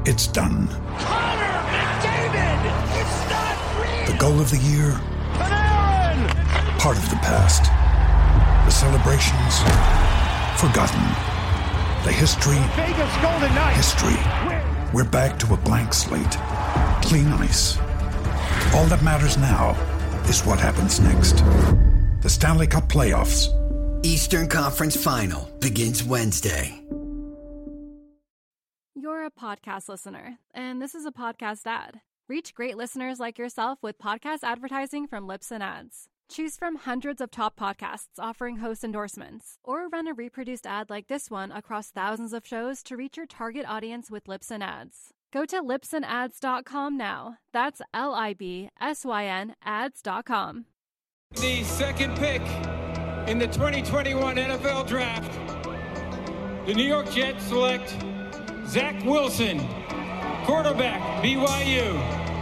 It's done. Connor McDavid! It's not real! The goal of the year? Panarin! Part of the past. The celebrations? Forgotten. The history? Vegas Golden Knights! History. We're back to a blank slate. Clean ice. All that matters now is what happens next. The Stanley Cup Playoffs. Eastern Conference Final begins Wednesday. You're a podcast listener, and this is a podcast ad. Reach great listeners like yourself with podcast advertising from Libsyn Ads. Choose from hundreds of top podcasts offering host endorsements, or run a reproduced ad like this one across thousands of shows to reach your target audience with Libsyn Ads. Go to libsynads.com now. That's LIBSYN ads.com. The second pick in the 2021 NFL Draft, the New York Jets select Zach Wilson, quarterback, BYU.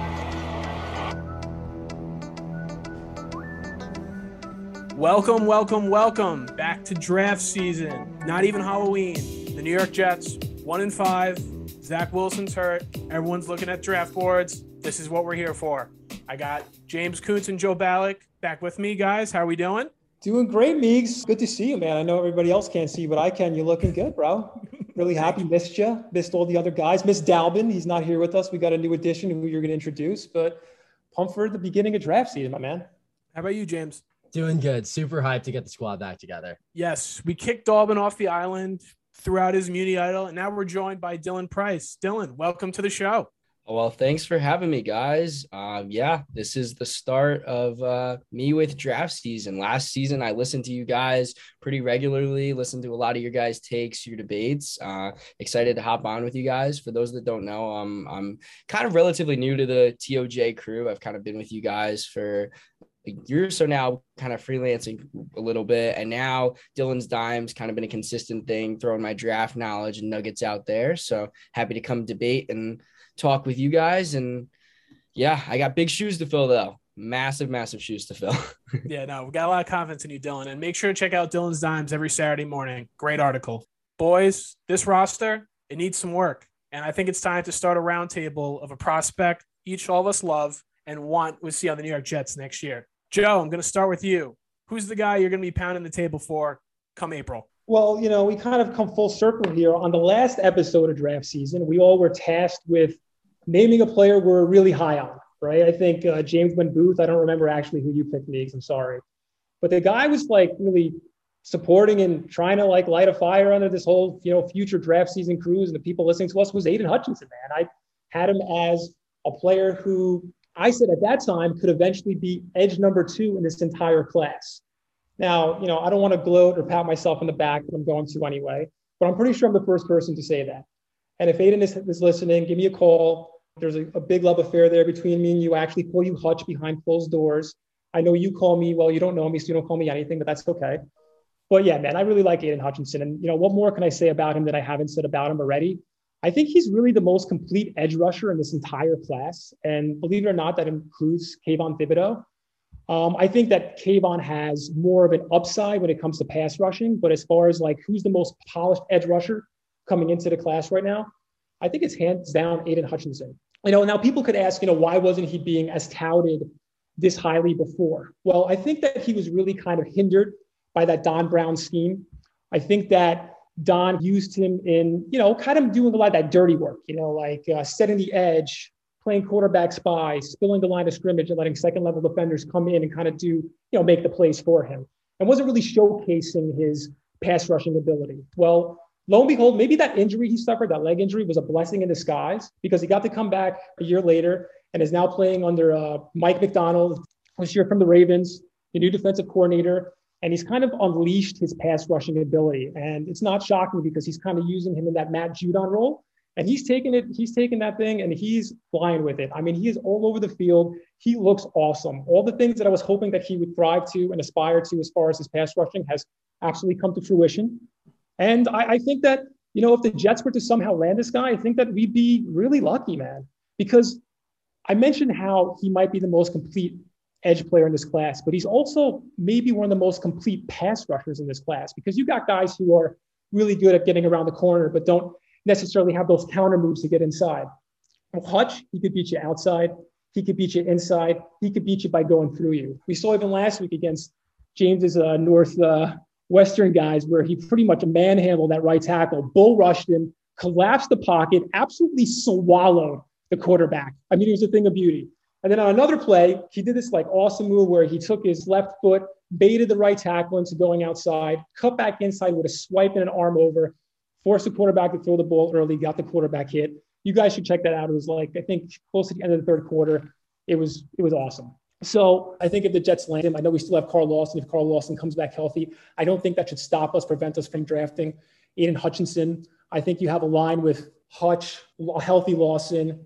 Welcome back to draft season. Not even Halloween. The New York Jets, 1-5. Zach Wilson's hurt. Everyone's looking at draft boards. This is what we're here for. I got James Koontz and Joe Ballack back with me, guys. How are we doing? Doing great, Meeks. Good to see you, man. I know everybody else can't see, but I can. You're looking good, bro. Really happy. Missed you. Missed all the other guys. Missed Dalvin. He's not here with us. We got a new addition who you're going to introduce, but pumped for the beginning of draft season, my man. How about you, James? Doing good. Super hyped to get the squad back together. Yes, we kicked Dalvin off the island, threw out his Muni idol, and now we're joined by Dylan Price. Dylan, welcome to the show. Well, thanks for having me, guys. This is the start of me with draft season. Last season, I listened to you guys pretty regularly, listened to a lot of your guys' takes, your debates. Excited to hop on with you guys. For those that don't know, I'm kind of relatively new to the TOJ crew. I've kind of been with you guys for a year or so now, kind of freelancing a little bit. And now Dylan's Dimes kind of been a consistent thing, throwing my draft knowledge and nuggets out there. So happy to come debate and talk with you guys. And yeah, I got big shoes to fill though. Massive shoes to fill. Yeah, no, we got a lot of confidence in you, Dylan. And make sure to check out Dylan's Dimes every Saturday morning. Great article. Boys, this roster, it needs some work. And I think it's time to start a roundtable of a prospect all of us love and want to see on the New York Jets next year. Joe, I'm going to start with you. Who's the guy you're going to be pounding the table for come April? Well, we kind of come full circle here. On the last episode of draft season, we all were tasked with naming a player we're really high on, right? I think James Wynn Booth, I don't remember actually who you picked, Meeks, I'm sorry. But the guy was really supporting and trying to light a fire under this whole, future draft season cruise, and the people listening to us was Aiden Hutchinson, man. I had him as a player who I said at that time could eventually be edge number 2 in this entire class. Now, I don't want to gloat or pat myself on the back, but I'm going to anyway. But I'm pretty sure I'm the first person to say that. And if Aiden is listening, give me a call. There's a big love affair there between me and you. I actually call you Hutch behind closed doors. I know you call me, well, you don't know me, so you don't call me anything, but that's okay. But yeah, man, I really like Aiden Hutchinson. And, what more can I say about him that I haven't said about him already? I think he's really the most complete edge rusher in this entire class. And believe it or not, that includes Kayvon Thibodeau. I think that Kayvon has more of an upside when it comes to pass rushing. But as far as who's the most polished edge rusher coming into the class right now, I think it's hands down Aiden Hutchinson. Now people could ask, why wasn't he being as touted this highly before? Well, I think that he was really kind of hindered by that Don Brown scheme. I think that Don used him in, kind of doing a lot of that dirty work, setting the edge, playing quarterback spy, spilling the line of scrimmage and letting second level defenders come in and kind of do, make the plays for him, and wasn't really showcasing his pass rushing ability. Well, lo and behold, maybe that injury he suffered, that leg injury, was a blessing in disguise, because he got to come back a year later and is now playing under Mike McDonald, this year from the Ravens, the new defensive coordinator. And he's kind of unleashed his pass rushing ability. And it's not shocking because he's kind of using him in that Matt Judon role. And he's taken that thing and he's flying with it. I mean, he is all over the field. He looks awesome. All the things that I was hoping that he would thrive to and aspire to as far as his pass rushing has actually come to fruition. And I think that, if the Jets were to somehow land this guy, I think that we'd be really lucky, man. Because I mentioned how he might be the most complete edge player in this class, but he's also maybe one of the most complete pass rushers in this class, because you got guys who are really good at getting around the corner, but don't necessarily have those counter moves to get inside. Well, Hutch, he could beat you outside. He could beat you inside. He could beat you by going through you. We saw even last week against James's Northwestern guys where he pretty much manhandled that right tackle, bull rushed him, collapsed the pocket, absolutely swallowed the quarterback. I mean, it was a thing of beauty. And then on another play, he did this like awesome move where he took his left foot, baited the right tackle into going outside, cut back inside with a swipe and an arm over, forced the quarterback to throw the ball early, got the quarterback hit. You guys should check that out. It was like, I think close to the end of the third quarter. It was awesome. So I think if the Jets land him, I know we still have Carl Lawson. If Carl Lawson comes back healthy, I don't think that should prevent us from drafting Aiden Hutchinson. I think you have a line with Hutch, healthy Lawson,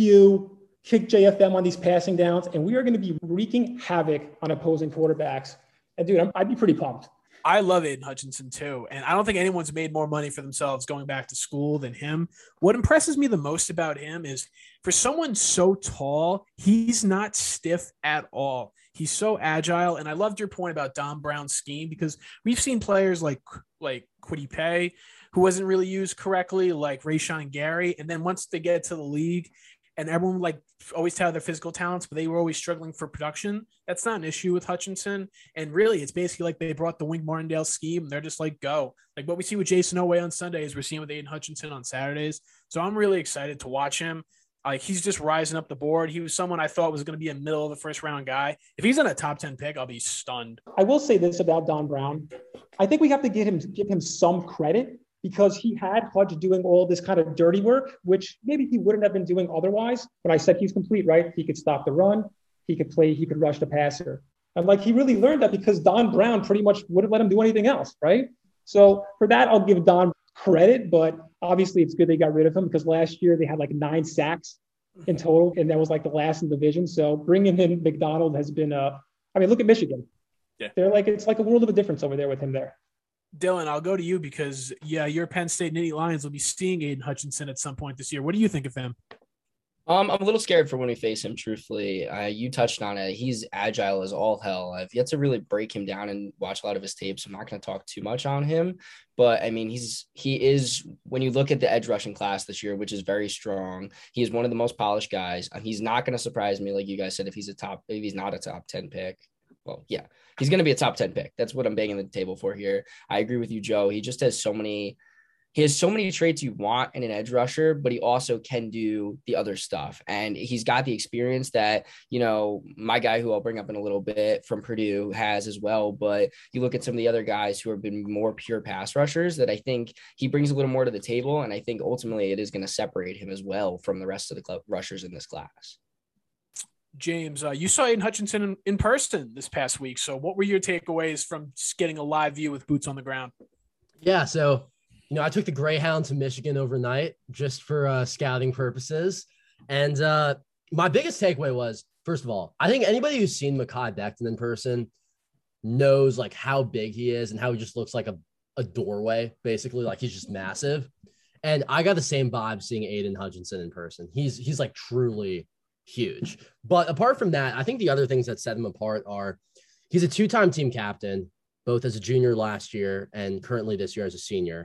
Q, kick JFM on these passing downs, and we are going to be wreaking havoc on opposing quarterbacks. And dude, I'd be pretty pumped. I love Aiden Hutchinson too. And I don't think anyone's made more money for themselves going back to school than him. What impresses me the most about him is for someone so tall, he's not stiff at all. He's so agile. And I loved your point about Don Brown's scheme because we've seen players like Kwity Paye, who wasn't really used correctly, like Rashawn Gary. And then once they get to the league, and everyone like always tout their physical talents, but they were always struggling for production. That's not an issue with Hutchinson. And really, it's basically like they brought the Wink Martindale scheme. And they're just like, go. Like what we see with Jason Oweh on Sundays, we're seeing with Aiden Hutchinson on Saturdays. So I'm really excited to watch him. Like he's just rising up the board. He was someone I thought was going to be a middle of the first round guy. If he's in a top 10 pick, I'll be stunned. I will say this about Don Brown. I think we have to give him some credit, because he had Hutch doing all this kind of dirty work, which maybe he wouldn't have been doing otherwise. But I said he's complete, right? He could stop the run. He could play. He could rush the passer. And like he really learned that because Don Brown pretty much wouldn't let him do anything else, right? So for that, I'll give Don credit. But obviously, it's good they got rid of him because last year they had like 9 sacks in total, and that was like the last in the division. So bringing in McDonald has been look at Michigan. Yeah, it's like a world of a difference over there with him there. Dylan, I'll go to you because, your Penn State Nittany Lions will be seeing Aiden Hutchinson at some point this year. What do you think of him? I'm a little scared for when we face him, truthfully. You touched on it. He's agile as all hell. I've yet to really break him down and watch a lot of his tapes. I'm not going to talk too much on him. But, I mean, he is, when you look at the edge rushing class this year, which is very strong, he is one of the most polished guys. He's not going to surprise me, like you guys said, if he's not a top 10 pick. Well, yeah, he's going to be a top 10 pick. That's what I'm banging the table for here. I agree with you, Joe. He just has so many traits you want in an edge rusher, but he also can do the other stuff. And he's got the experience that, my guy who I'll bring up in a little bit from Purdue has as well. But you look at some of the other guys who have been more pure pass rushers that I think he brings a little more to the table. And I think ultimately it is going to separate him as well from the rest of the rushers in this class. James, you saw Aiden Hutchinson in person this past week. So what were your takeaways from just getting a live view with boots on the ground? Yeah, so, I took the Greyhound to Michigan overnight just for scouting purposes. And my biggest takeaway was, first of all, I think anybody who's seen Mekhi Becton in person knows like how big he is and how he just looks like a doorway, basically. Like he's just massive. And I got the same vibe seeing Aiden Hutchinson in person. He's like truly huge. But apart from that, I think the other things that set him apart are he's a 2-time team captain, both as a junior last year and currently this year as a senior.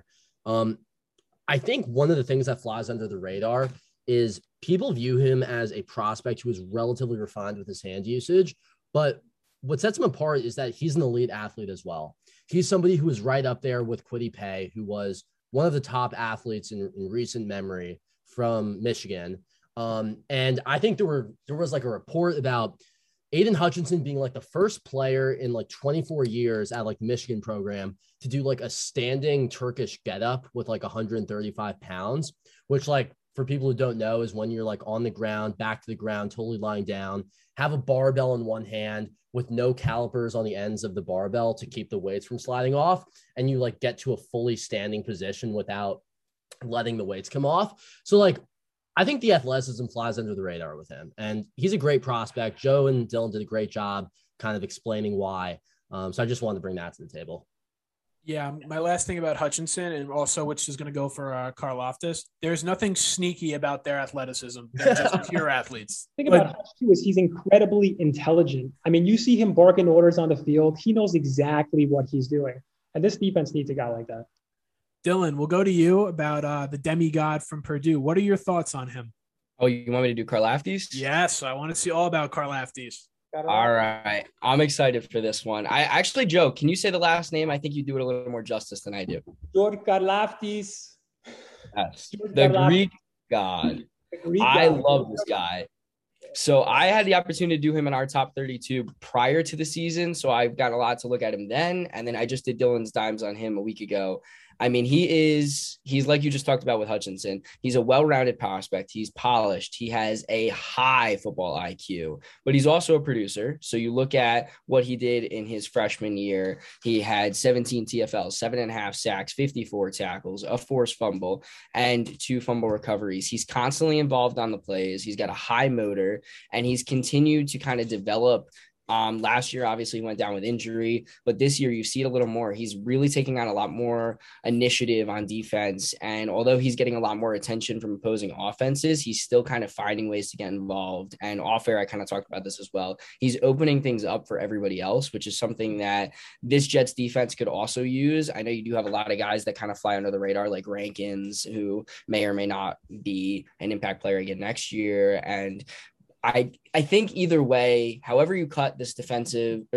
I think one of the things that flies under the radar is people view him as a prospect who is relatively refined with his hand usage. But what sets him apart is that he's an elite athlete as well. He's somebody who is right up there with Kwity Paye, who was one of the top athletes in recent memory from Michigan. And I think there was like a report about Aiden Hutchinson being like the first player in like 24 years at like the Michigan program to do like a standing Turkish getup with like 135 pounds, which like for people who don't know is when you're like on the ground, back to the ground, totally lying down, have a barbell in one hand with no calipers on the ends of the barbell to keep the weights from sliding off. And you like get to a fully standing position without letting the weights come off. So like, I think the athleticism flies under the radar with him, and he's a great prospect. Joe and Dylan did a great job kind of explaining why. So I just wanted to bring that to the table. Yeah, my last thing about Hutchinson, and also which is going to go for Karlaftis, there's nothing sneaky about their athleticism. They're just pure athletes. The thing about Hutch, too, is he's incredibly intelligent. I mean, you see him barking orders on the field. He knows exactly what he's doing. And this defense needs a guy like that. Dylan, we'll go to you about the demigod from Purdue. What are your thoughts on him? Oh, you want me to do Karlaftis? Yes, I want to see all about Karlaftis. All right. I'm excited for this one. I actually, Joe, can you say the last name? I think you do it a little more justice than I do. George Karlaftis. Yes. The Greek god. I love this guy. So I had the opportunity to do him in our top 32 prior to the season. So I've got a lot to look at him then. And then I just did Dylan's dimes on him a week ago. I mean, he's like you just talked about with Hutchinson. He's a well-rounded prospect. He's polished. He has a high football IQ, but he's also a producer. So you look at what he did in his freshman year. He had 17 TFLs, 7.5 sacks, 54 tackles, a forced fumble, and 2 fumble recoveries. He's constantly involved on the plays. He's got a high motor, and he's continued to kind of develop. Last year, obviously, he went down with injury, but this year you see it a little more. He's really taking on a lot more initiative on defense. And although he's getting a lot more attention from opposing offenses, he's still kind of finding ways to get involved. And off air, I kind of talked about this as well. He's opening things up for everybody else, which is something that this Jets defense could also use. I know you do have a lot of guys that kind of fly under the radar, like Rankins, who may or may not be an impact player again next year. And I think either way, however you cut this defense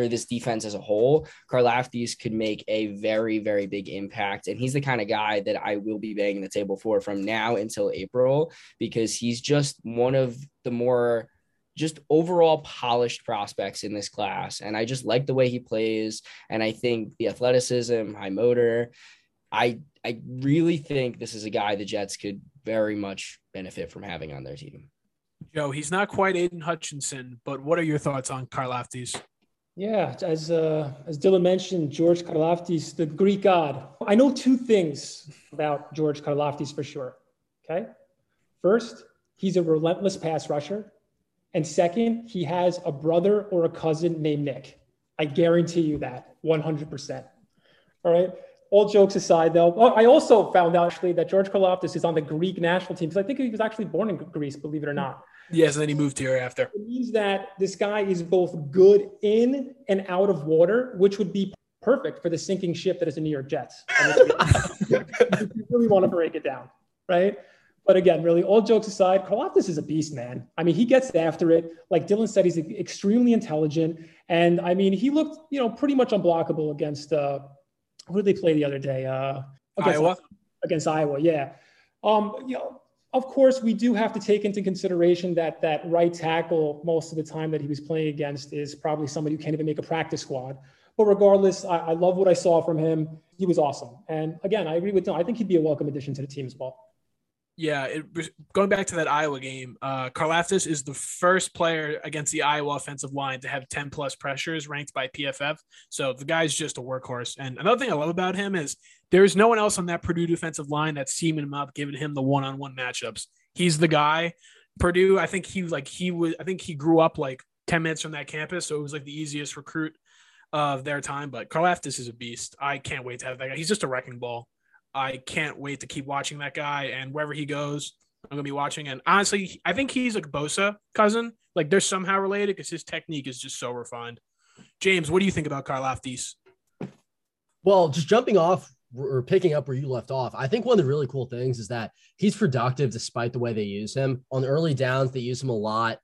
as a whole, Karlaftis could make a very, very big impact. And he's the kind of guy that I will be banging the table for from now until April, because he's just one of the more just overall polished prospects in this class. And I just like the way he plays. And I think the athleticism, high motor, I really think this is a guy the Jets could very much benefit from having on their team. Joe, he's not quite Aiden Hutchinson, but what are your thoughts on Karlaftis? Yeah, as Dylan mentioned, George Karlaftis, the Greek god. I know 2 things about George Karlaftis for sure. Okay. First, he's a relentless pass rusher. And second, he has a brother or a cousin named Nick. I guarantee you that 100%. All right. All jokes aside, though, I also found out actually that George Karlaftis is on the Greek national team, because I think he was actually born in Greece, believe it or not. Yes, and then he moved here after. It means that this guy is both good in and out of water, which would be perfect for the sinking ship that is the New York Jets. If you really want to break it down, right? But again, really, all jokes aside, Karlaftis is a beast, man. I mean, he gets after it. Like Dylan said, he's extremely intelligent. And I mean, he looked, pretty much unblockable against who did they play the other day? Against Iowa, yeah. Of course, we do have to take into consideration that right tackle most of the time that he was playing against is probably somebody who can't even make a practice squad. But regardless, I love what I saw from him. He was awesome. And again, I agree with Dylan. I think he'd be a welcome addition to the team as well. Yeah, going back to that Iowa game, Karlaftis is the first player against the Iowa offensive line to have 10-plus pressures ranked by PFF. So the guy's just a workhorse. And another thing I love about him is there's no one else on that Purdue defensive line that's seaming him up, giving him the one-on-one matchups. He's the guy. Purdue, I think he grew up like 10 minutes from that campus, so it was like the easiest recruit of their time. But Karlaftis is a beast. I can't wait to have that guy. He's just a wrecking ball. I can't wait to keep watching that guy, and wherever he goes, I'm going to be watching. And honestly, I think he's a Bosa cousin. Like, they're somehow related because his technique is just so refined. James, what do you think about Karlaftis? Well, just jumping off or picking up where you left off, I think one of the really cool things is that he's productive despite the way they use him. On early downs, they use him a lot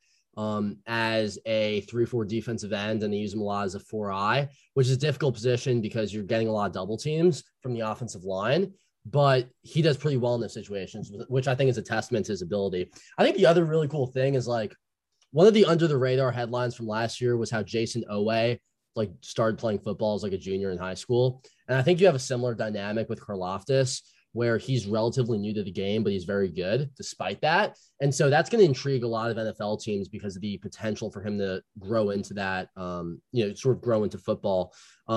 as a 3-4 defensive end, and they use him a lot as a 4-eye, which is a difficult position because you're getting a lot of double teams from the offensive line, but he does pretty well in those situations, which I think is a testament to his ability. I think the other really cool thing is like one of the under the radar headlines from last year was how Jason Owe started playing football as like a junior in high school. And I think you have a similar dynamic with Karlaftis, where he's relatively new to the game, but he's very good despite that. And so that's going to intrigue a lot of NFL teams because of the potential for him to grow into that, sort of grow into football.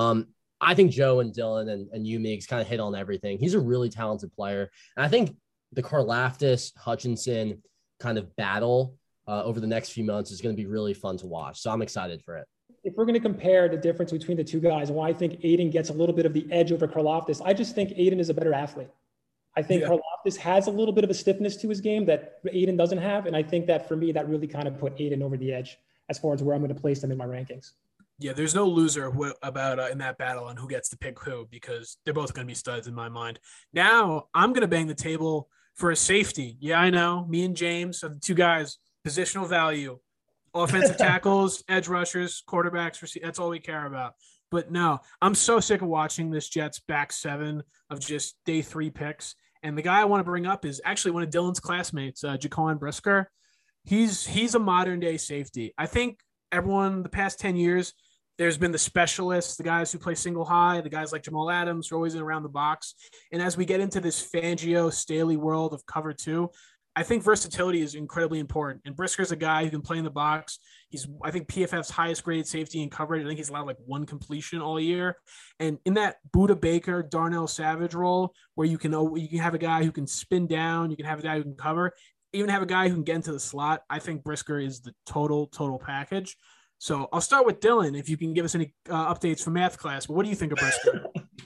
I think Joe and Dylan and you, Meigs, kind of hit on everything. He's a really talented player. And I think the Karlaftis Hutchinson kind of battle over the next few months is going to be really fun to watch. So I'm excited for it. If we're going to compare the difference between the two guys, and why I think Aiden gets a little bit of the edge over Karlaftis, I just think Aiden is a better athlete. I think Karlaftis has a little bit of a stiffness to his game that Aiden doesn't have. And I think that for me, that really kind of put Aiden over the edge as far as where I'm going to place him in my rankings. Yeah, there's no loser about in that battle on who gets to pick who, because they're both going to be studs in my mind. Now I'm going to bang the table for a safety. Yeah, I know. Me and James are the two guys, positional value, offensive tackles, edge rushers, quarterbacks. That's all we care about. But no, I'm so sick of watching this Jets back seven of just day 3 picks. And the guy I want to bring up is actually one of Dylan's classmates, Jaquan Brisker. He's a modern day safety. I think everyone the past 10 years, there's been the specialists, the guys who play single high, the guys like Jamal Adams who are always in around the box. And as we get into this Fangio, Staley world of cover 2, I think versatility is incredibly important. And Brisker's a guy who can play in the box. He's, I think, PFF's highest graded safety in coverage. I think he's allowed like 1 completion all year. And in that Buda Baker, Darnell Savage role, where you can have a guy who can spin down, you can have a guy who can cover, even have a guy who can get into the slot, I think Brisker is the total package. So I'll start with Dylan, if you can give us any updates from math class. But what do you think of Brisker?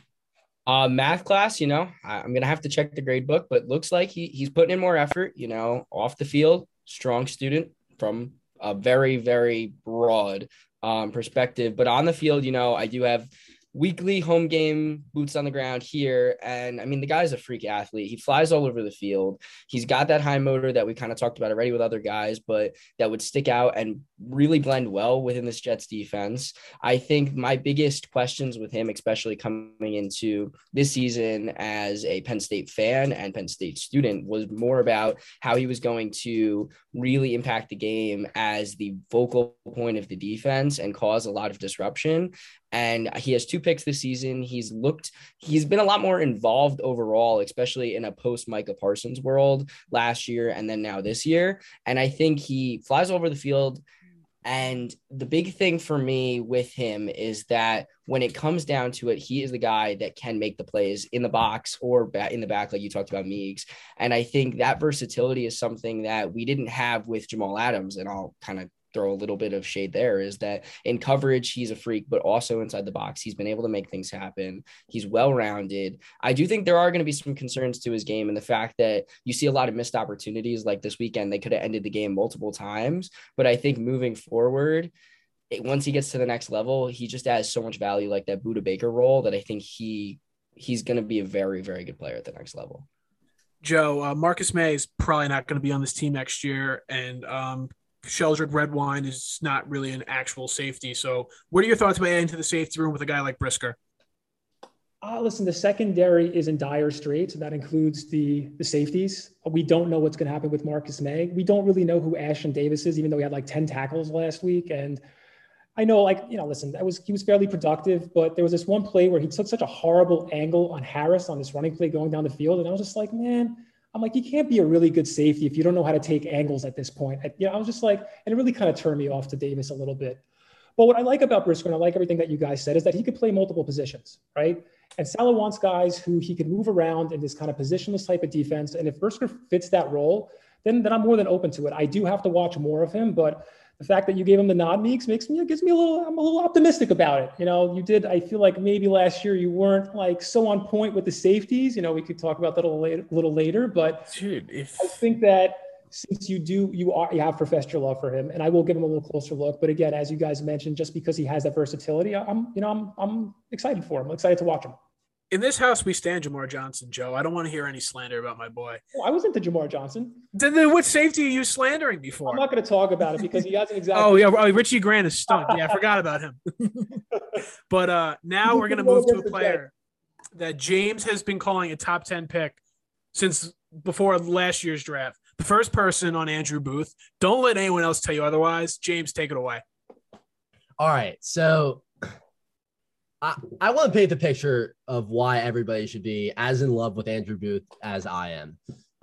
Math class, I'm going to have to check the grade book, but looks like he's putting in more effort, off the field, strong student from a very, very broad perspective. But on the field, I do have weekly home game boots on the ground here. And I mean, the guy's a freak athlete. He flies all over the field. He's got that high motor that we kind of talked about already with other guys, but that would stick out and really blend well within this Jets defense. I think my biggest questions with him, especially coming into this season as a Penn State fan and Penn State student, was more about how he was going to really impact the game as the focal point of the defense and cause a lot of disruption. And he has 2 picks this season. He's been a lot more involved overall, especially in a post Micah Parsons world last year and then now this year. And I think he flies over the field. And the big thing for me with him is that when it comes down to it, he is the guy that can make the plays in the box or in the back, like you talked about, Meeks. And I think that versatility is something that we didn't have with Jamal Adams. And I'll kind of throw a little bit of shade there, is that in coverage, he's a freak, but also inside the box, he's been able to make things happen. He's well-rounded. I do think there are going to be some concerns to his game, and the fact that you see a lot of missed opportunities like this weekend. They could have ended the game multiple times, but I think moving forward, once he gets to the next level, he just adds so much value, like that Buda Baker role, that I think he's going to be a very, very good player at the next level. Joe, Marcus May is probably not going to be on this team next year, and Sheldrick Redwine is not really an actual safety. So what are your thoughts about adding to the safety room with a guy like Brisker? Listen, the secondary is in dire straits, and that includes the safeties. We don't know what's going to happen with Marcus May. We don't really know who Ashton Davis is, even though he had like 10 tackles last week. And I know, listen, he was fairly productive, but there was this one play where he took such a horrible angle on Harris on this running play going down the field. And I was just like, man, you can't be a really good safety if you don't know how to take angles at this point. I was just like, and it really kind of turned me off to Davis a little bit. But what I like about Brisker, and I like everything that you guys said, is that he could play multiple positions, right? And Saleh wants guys who he can move around in this kind of positionless type of defense. And if Brisker fits that role, then I'm more than open to it. I do have to watch more of him, but the fact that you gave him the nod, Meeks, I'm a little optimistic about it. You did, I feel like maybe last year you weren't like so on point with the safeties. We could talk about that a little later, but dude, I think that since you have professed your love for him, and I will give him a little closer look. But again, as you guys mentioned, just because he has that versatility, I'm excited for him. I'm excited to watch him. In this house, we stand Jamar Johnson, Joe. I don't want to hear any slander about my boy. I wasn't the Jamar Johnson. Then what safety are you slandering before? I'm not going to talk about it because he hasn't exactly. Oh, yeah. Richie Grant is stunk. Yeah, I forgot about him. But now we're going to move to a player that James has been calling a top 10 pick since before last year's draft. The first person on Andrew Booth. Don't let anyone else tell you otherwise. James, take it away. All right. So I want to paint the picture of why everybody should be as in love with Andrew Booth as I am.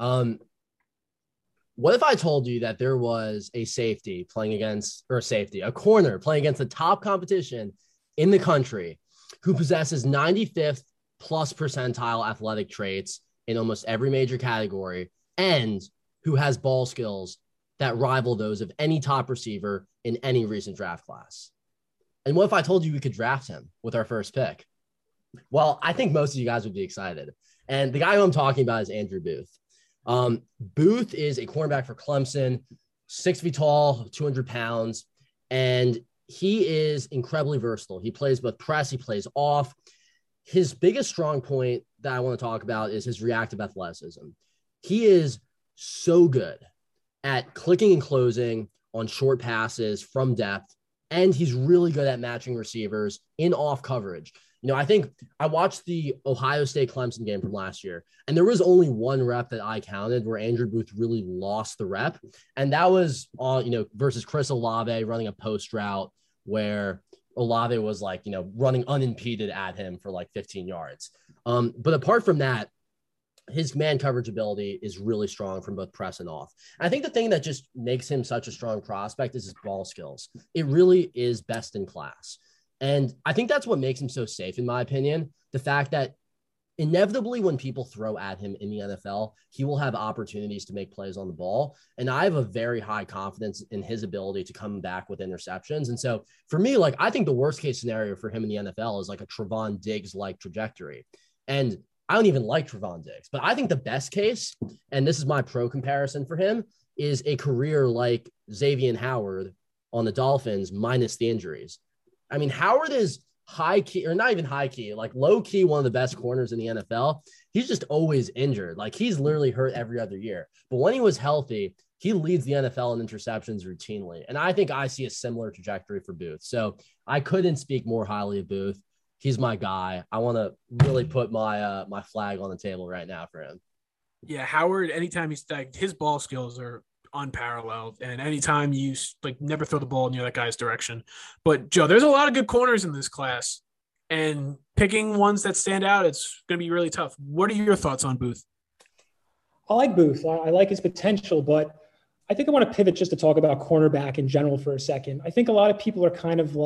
What if I told you that there was a corner playing against the top competition in the country who possesses 95th plus percentile athletic traits in almost every major category and who has ball skills that rival those of any top receiver in any recent draft class? And what if I told you we could draft him with our first pick? Well, I think most of you guys would be excited. And the guy who I'm talking about is Andrew Booth. Booth is a cornerback for Clemson, 6 feet tall, 200 pounds. And he is incredibly versatile. He plays both press, he plays off. His biggest strong point that I want to talk about is his reactive athleticism. He is so good at clicking and closing on short passes from depth, and he's really good at matching receivers in off coverage. I think I watched the Ohio State Clemson game from last year, and there was only one rep that I counted where Andrew Booth really lost the rep. And that was versus Chris Olave running a post route where Olave was running unimpeded at him for 15 yards. But apart from that, his man coverage ability is really strong from both press and off. And I think the thing that just makes him such a strong prospect is his ball skills. It really is best in class. And I think that's what makes him so safe, in my opinion. The fact that inevitably when people throw at him in the NFL, he will have opportunities to make plays on the ball. And I have a very high confidence in his ability to come back with interceptions. And so for me, I think the worst case scenario for him in the NFL is a Trevon Diggs-like trajectory. And I don't even like Trevon Diggs, but I think the best case, and this is my pro comparison for him, is a career like Xavier Howard on the Dolphins minus the injuries. I mean, Howard is high key, or not even high key, low key, one of the best corners in the NFL. He's just always injured. He's literally hurt every other year. But when he was healthy, he leads the NFL in interceptions routinely. And I think I see a similar trajectory for Booth. So I couldn't speak more highly of Booth. He's my guy. I want to really put my my flag on the table right now for him. Yeah, Howard, anytime he's his ball skills are unparalleled, and anytime you never throw the ball near that guy's direction. But Joe, there's a lot of good corners in this class, and picking ones that stand out, it's going to be really tough. What are your thoughts on Booth? I like Booth. I like his potential, but I think I want to pivot just to talk about cornerback in general for a second. I think a lot of people are kind of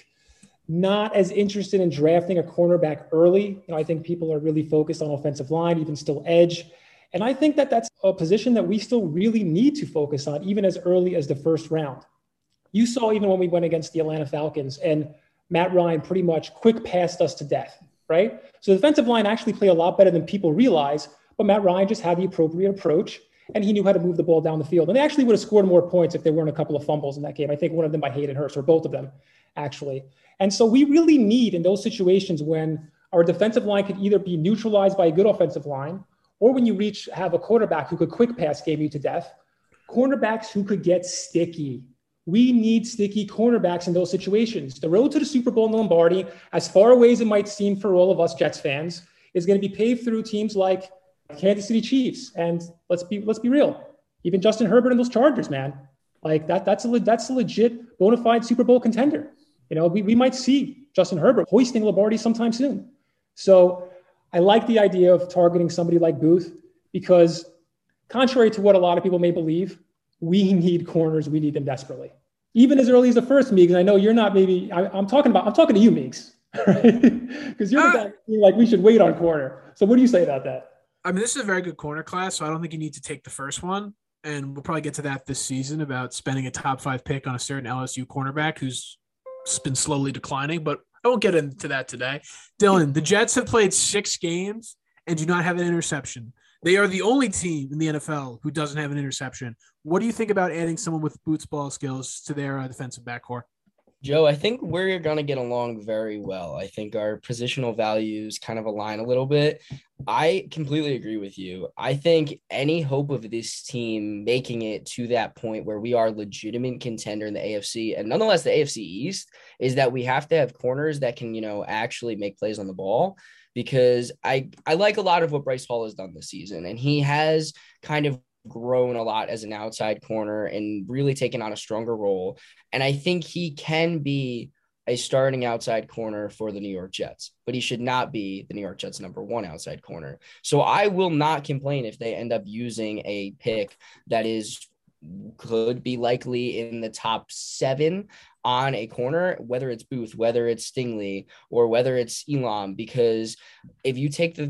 not as interested in drafting a cornerback early. I think people are really focused on offensive line, even still edge. And I think that that's a position that we still really need to focus on, even as early as the first round. You saw even when we went against the Atlanta Falcons and Matt Ryan pretty much quick passed us to death, right? So the defensive line actually played a lot better than people realize, but Matt Ryan just had the appropriate approach and he knew how to move the ball down the field. And they actually would have scored more points if there weren't a couple of fumbles in that game. I think one of them by Hayden Hurst, or both of them, actually. And so we really need, in those situations when our defensive line could either be neutralized by a good offensive line, or when you have a quarterback who could quick pass game you to death, cornerbacks who could get sticky. We need sticky cornerbacks in those situations. The road to the Super Bowl in Lombardi, as far away as it might seem for all of us Jets fans, is going to be paved through teams like Kansas City Chiefs. And let's be real. Even Justin Herbert and those Chargers, man. That's a legit bona fide Super Bowl contender. We might see Justin Herbert hoisting Lombardi sometime soon. So I like the idea of targeting somebody like Booth because, contrary to what a lot of people may believe, we need corners. We need them desperately, even as early as the first, Meeks. And I know you're not. Maybe I'm talking to you, Meeks, because you're the guy we should wait on corner. So what do you say about that? I mean, this is a very good corner class, so I don't think you need to take the first one. And we'll probably get to that this season about spending a top 5 pick on a certain LSU cornerback who's been slowly declining, but I won't get into that today. Dylan, the Jets have played 6 games and do not have an interception. They are the only team in the NFL who doesn't have an interception. What do you think about adding someone with Booth's ball skills to their defensive backcourt? Joe, I think we're going to get along very well. I think our positional values kind of align a little bit. I completely agree with you. I think any hope of this team making it to that point where we are a legitimate contender in the AFC, and nonetheless the AFC East, is that we have to have corners that can, actually make plays on the ball. Because I like a lot of what Bryce Hall has done this season, and he has kind of grown a lot as an outside corner and really taken on a stronger role. And I think he can be a starting outside corner for the New York Jets, but he should not be the New York Jets' number 1 outside corner. So I will not complain if they end up using a pick that could be likely in the top 7 on a corner, whether it's Booth, whether it's Stingley, or whether it's Elam, because if you take the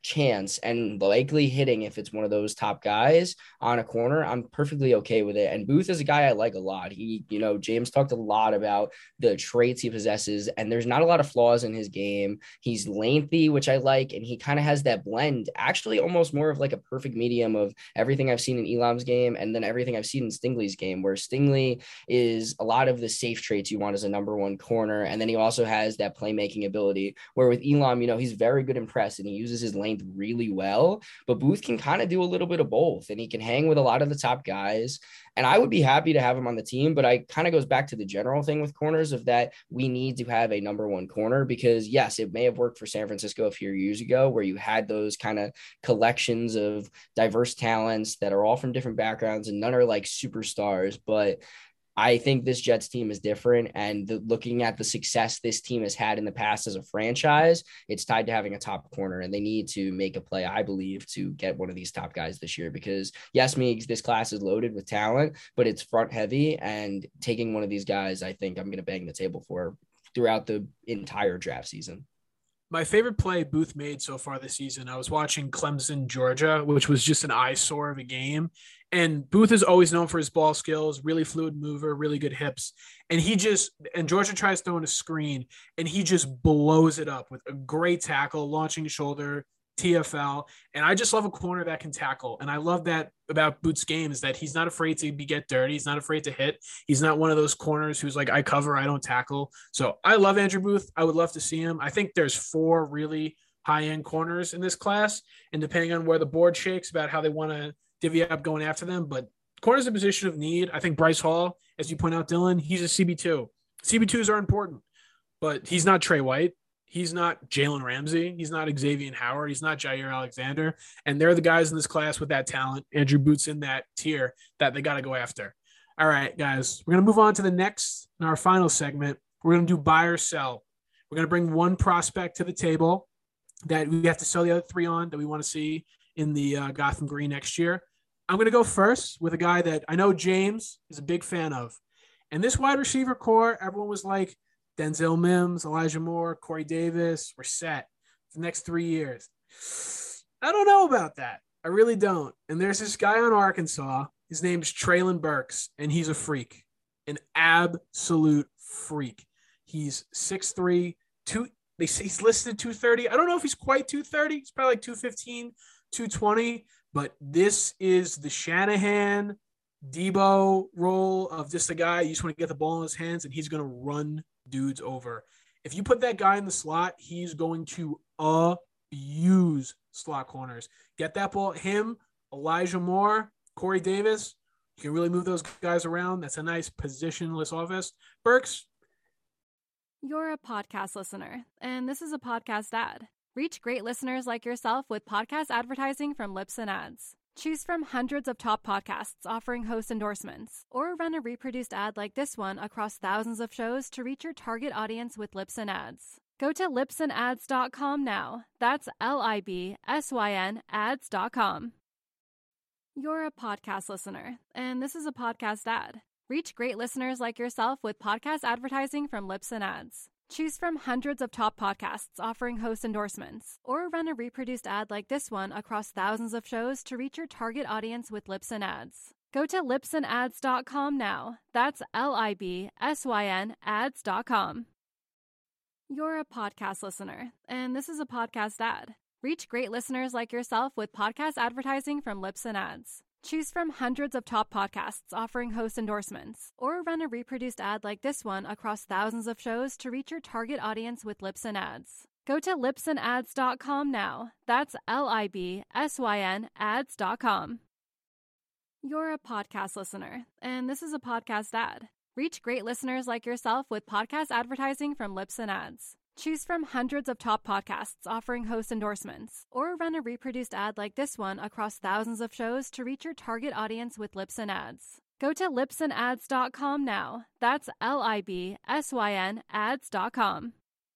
chance and likely hitting if it's one of those top guys on a corner, I'm perfectly okay with it. And Booth is a guy I like a lot. He, James talked a lot about the traits he possesses, and there's not a lot of flaws in his game. He's lengthy, which I like, and he kind of has that blend, actually almost more of like a perfect medium of everything I've seen in Elam's game and then everything I've seen in Stingley's game, where Stingley is a lot of the safe traits you want as a number one corner. And then he also has that playmaking ability, where with Elam, he's very good in press and he uses his length really well, but Booth can kind of do a little bit of both, and he can hang with a lot of the top guys. And I would be happy to have him on the team, but I kind of goes back to the general thing with corners of that we need to have a number one corner, because yes, it may have worked for San Francisco a few years ago where you had those kind of collections of diverse talents that are all from different backgrounds and none are like superstars. But I think this Jets team is different, and looking at the success this team has had in the past as a franchise, it's tied to having a top corner, and they need to make a play, I believe, to get one of these top guys this year, because yes, Meeks, this class is loaded with talent, but it's front heavy, and taking one of these guys, I think I'm going to bang the table for throughout the entire draft season. My favorite play Booth made so far this season, I was watching Clemson, Georgia, which was just an eyesore of a game. And Booth is always known for his ball skills, really fluid mover, really good hips. And Georgia tries throwing a screen, and he just blows it up with a great tackle, launching shoulder, TFL. And I just love a corner that can tackle. And I love that about Booth's game, is that he's not afraid to get dirty. He's not afraid to hit. He's not one of those corners who's like, I cover, I don't tackle. So I love Andrew Booth. I would love to see him. I think there's 4 really high-end corners in this class, and depending on where the board shakes about how they want to divvy up going after them. But corner's a position of need. I think Bryce Hall, as you point out, Dylan, he's a CB2. CB2s are important, but he's not Trey White. He's not Jalen Ramsey. He's not Xavier Howard. He's not Jair Alexander. And they're the guys in this class with that talent. Andrew Booth's in that tier that they got to go after. All right, guys, we're going to move on to the next, in our final segment. We're going to do buy or sell. We're going to bring one prospect to the table that we have to sell the other 3 on that we want to see in the Gotham Green next year. I'm going to go first with a guy that I know James is a big fan of. And this wide receiver core, everyone was like, Denzel Mims, Elijah Moore, Corey Davis, we're set for the next 3 years. I don't know about that. I really don't. And there's this guy on Arkansas. His name's Treylon Burks, and he's a freak, an absolute freak. He's 6'3", they say he's listed 230. I don't know if he's quite 230. He's probably like 215, 220. But this is the Shanahan Debo role of just a guy, you just want to get the ball in his hands, and he's going to run dudes over. If you put that guy in the slot, he's going to abuse slot corners. Get that ball, him, Elijah Moore, Corey Davis. You can really move those guys around. That's a nice positionless offense. Burks. You're a podcast listener, and this is a podcast ad. Reach great listeners like yourself with podcast advertising from Libsyn Ads. Choose from hundreds of top podcasts offering host endorsements, or run a reproduced ad like this one across thousands of shows to reach your target audience with Libsyn Ads. Go to libsynads.com now. That's LIBSYN ads.com. You're a podcast listener, and this is a podcast ad. Reach great listeners like yourself with podcast advertising from Libsyn Ads. Choose from hundreds of top podcasts offering host endorsements, or run a reproduced ad like this one across thousands of shows to reach your target audience with Libsyn Ads. Go to libsynads.com now. That's LIBSYN ads.com. You're a podcast listener, and this is a podcast ad. Reach great listeners like yourself with podcast advertising from Libsyn Ads. Choose from hundreds of top podcasts offering host endorsements, or run a reproduced ad like this one across thousands of shows to reach your target audience with Libsyn Ads. Go to libsynads.com now. That's LIBSYN ads.com. You're a podcast listener, and this is a podcast ad. Reach great listeners like yourself with podcast advertising from Libsyn Ads. Choose from hundreds of top podcasts offering host endorsements, or run a reproduced ad like this one across thousands of shows to reach your target audience with Libsyn Ads. Go to libsynads.com now. That's LIBSYN ads.com.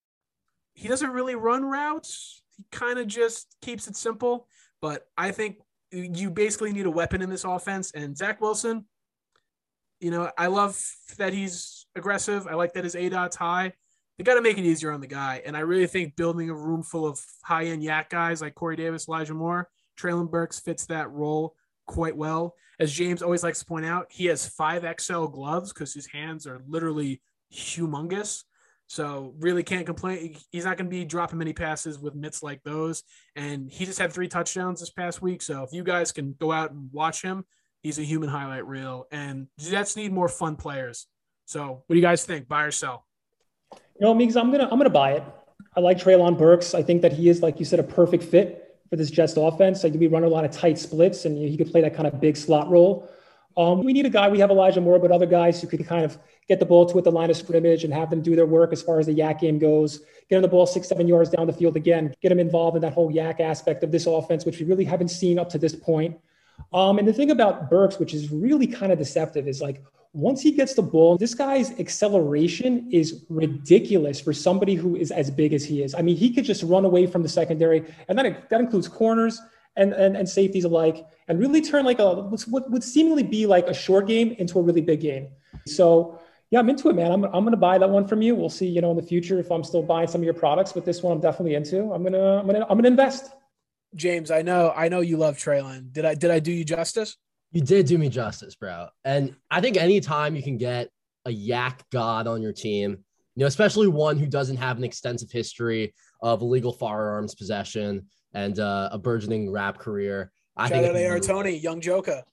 He doesn't really run routes. He kind of just keeps it simple. But I think you basically need a weapon in this offense. And Zach Wilson, I love that he's aggressive. I like that his ADOT's high. they got to make it easier on the guy. And I really think building a room full of high-end yak guys like Corey Davis, Elijah Moore, Traylon Burks fits that role quite well. As James always likes to point out, he has 5XL gloves because his hands are literally humongous. So really can't complain. He's not going to be dropping many passes with mitts like those. And he just had 3 touchdowns this past week. So if you guys can go out and watch him, he's a human highlight reel. And Jets need more fun players. So what do you guys think? Buy or sell? Meeks, I'm gonna buy it. I like Traylon Burks. I think that he is, like you said, a perfect fit for this Jets offense. Like, we run a lot of tight splits, and he could play that kind of big slot role. We need a guy. We have Elijah Moore, but other guys who could kind of get the ball to at the line of scrimmage and have them do their work as far as the yak game goes. Get them the ball 6-7 yards down the field again. Get them involved in that whole yak aspect of this offense, which we really haven't seen up to this point. And the thing about Burks, which is really kind of deceptive, is like, once he gets the ball, this guy's acceleration is ridiculous for somebody who is as big as he is. I mean, he could just run away from the secondary, and that includes corners and safeties alike, and really turn like what would seemingly be like a short game into a really big game. So yeah, I'm into it, man. I'm going to buy that one from you. We'll see, in the future if I'm still buying some of your products, but this one I'm definitely into. I'm gonna invest. James, I know you love Traylon. Did I do you justice? You did do me justice, bro. And I think anytime you can get a yak god on your team, especially one who doesn't have an extensive history of illegal firearms possession and a burgeoning rap career. Shout out to AR Tony, young Joker.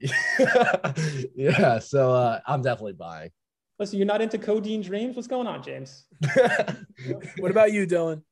Yeah, so I'm definitely buying. Listen, you're not into codeine dreams? What's going on, James? What about you, Dylan?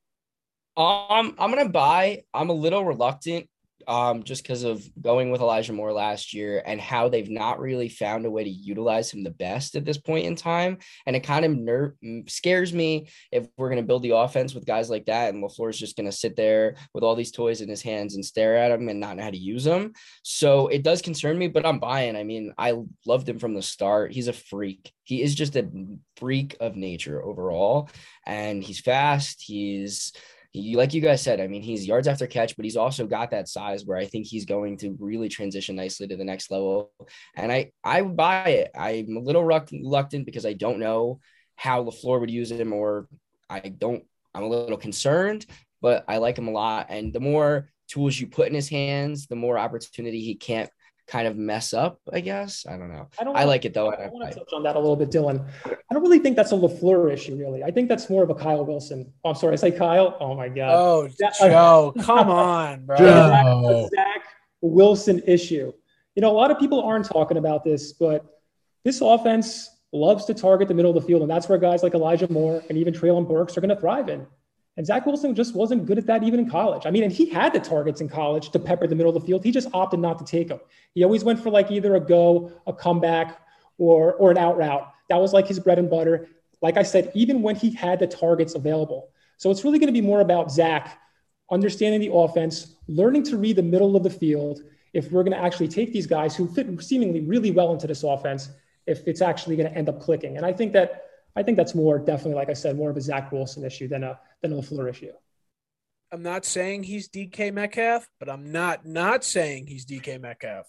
I'm gonna buy. I'm a little reluctant, just because of going with Elijah Moore last year and how they've not really found a way to utilize him the best at this point in time. And it kind of scares me if we're gonna build the offense with guys like that, and LaFleur's just gonna sit there with all these toys in his hands and stare at them and not know how to use them. So it does concern me, but I'm buying. I mean, I loved him from the start. He's a freak. He is just a freak of nature overall, and he's fast. Like you guys said, I mean, he's yards after catch, but he's also got that size where I think he's going to really transition nicely to the next level. And I would buy it. I'm a little reluctant because I don't know how LaFleur would use him, or I'm a little concerned, but I like him a lot. And the more tools you put in his hands, the more opportunity he can't kind of mess up, I guess. I don't know. I like it, though. I want to touch on that a little bit, Dylan. I don't really think that's a LaFleur issue, really. I think that's more of a Kyle Wilson. Oh, I'm sorry. I say Kyle? Oh, my God. Oh, Joe, come on, bro. Zach Wilson issue. A lot of people aren't talking about this, but this offense loves to target the middle of the field, and that's where guys like Elijah Moore and even Traylon Burks are going to thrive in. And Zach Wilson just wasn't good at that even in college. I mean, and he had the targets in college to pepper the middle of the field. He just opted not to take them. He always went for like either a go, a comeback, or an out route. That was like his bread and butter. Like I said, even when he had the targets available. So it's really going to be more about Zach understanding the offense, learning to read the middle of the field. If we're going to actually take these guys who fit seemingly really well into this offense, if it's actually going to end up clicking. And I think that's more definitely, like I said, more of a Zach Wilson issue than a LaFleur issue. I'm not saying he's DK Metcalf, but I'm not saying he's DK Metcalf.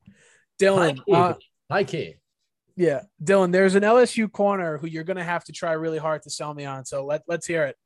Dylan, high key. Yeah, Dylan, there's an LSU corner who you're going to have to try really hard to sell me on. So let's hear it.